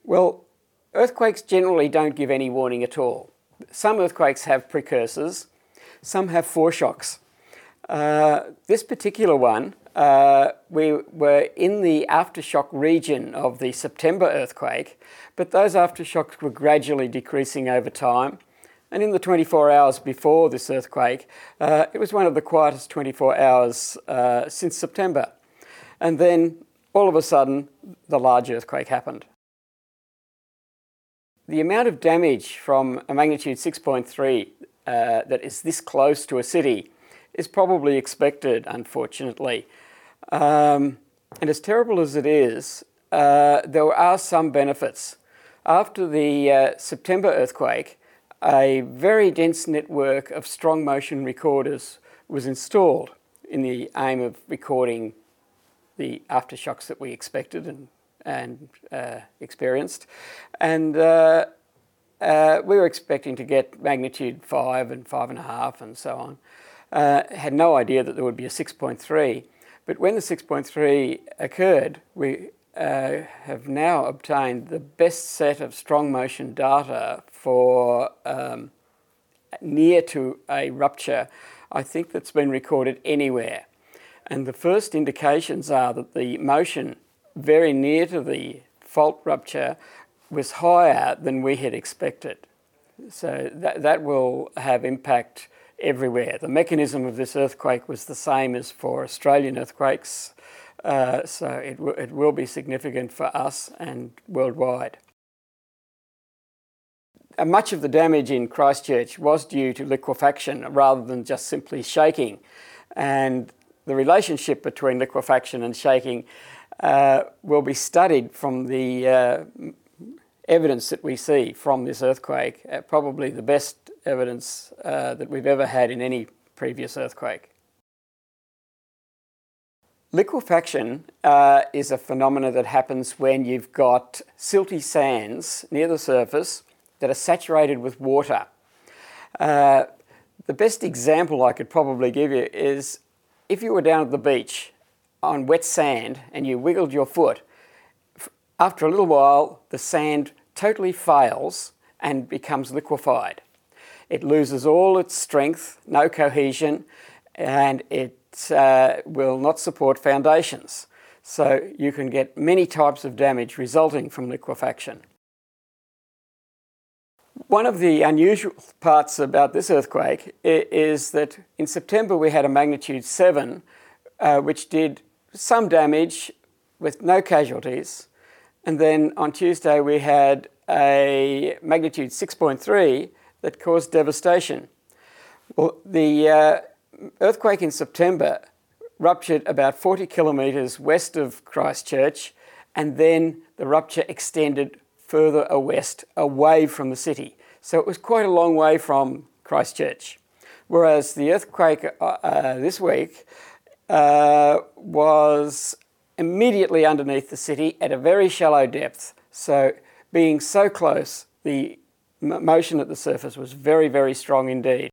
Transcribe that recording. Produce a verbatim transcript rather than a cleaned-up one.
Well, earthquakes generally don't give any warning at all. Some earthquakes have precursors, some have foreshocks. Uh, this particular one, uh, we were in the aftershock region of the September earthquake, but those aftershocks were gradually decreasing over time. And in the twenty-four hours before this earthquake, uh, it was one of the quietest twenty-four hours uh, since September. And then, all of a sudden, the large earthquake happened. The amount of damage from a magnitude six point three uh, that is this close to a city is probably expected, unfortunately. Um, and as terrible as it is, uh, there are some benefits. After the uh, September earthquake, a very dense network of strong motion recorders was installed in the aim of recording the aftershocks that we expected and, and uh, experienced. And uh, uh, we were expecting to get magnitude five and five and a half and so on. Uh, had no idea that there would be a six point three, but when the six point three occurred, we uh, have now obtained the best set of strong motion data for um, near to a rupture, I think, that's been recorded anywhere. And the first indications are that the motion very near to the fault rupture was higher than we had expected. So that, that will have impact everywhere. The mechanism of this earthquake was the same as for Australian earthquakes, uh, so it, w- it will be significant for us and worldwide. Uh, much of the damage in Christchurch was due to liquefaction rather than just simply shaking, and the relationship between liquefaction and shaking uh, will be studied from the uh, evidence that we see from this earthquake, uh, probably the best evidence uh, that we've ever had in any previous earthquake. Liquefaction uh, is a phenomenon that happens when you've got silty sands near the surface that are saturated with water. Uh, the best example I could probably give you is if you were down at the beach on wet sand and you wiggled your foot, after a little while the sand totally fails and becomes liquefied. It loses all its strength, no cohesion, and it uh, will not support foundations. So you can get many types of damage resulting from liquefaction. One of the unusual parts about this earthquake is that in September we had a magnitude seven, uh, which did some damage with no casualties. And then on Tuesday we had a magnitude six point three that caused devastation. Well, the uh, earthquake in September ruptured about forty kilometres west of Christchurch, and then the rupture extended further west, away from the city. So it was quite a long way from Christchurch. Whereas the earthquake uh, this week uh, was immediately underneath the city at a very shallow depth. So being so close, the m- motion at the surface was very, very strong indeed.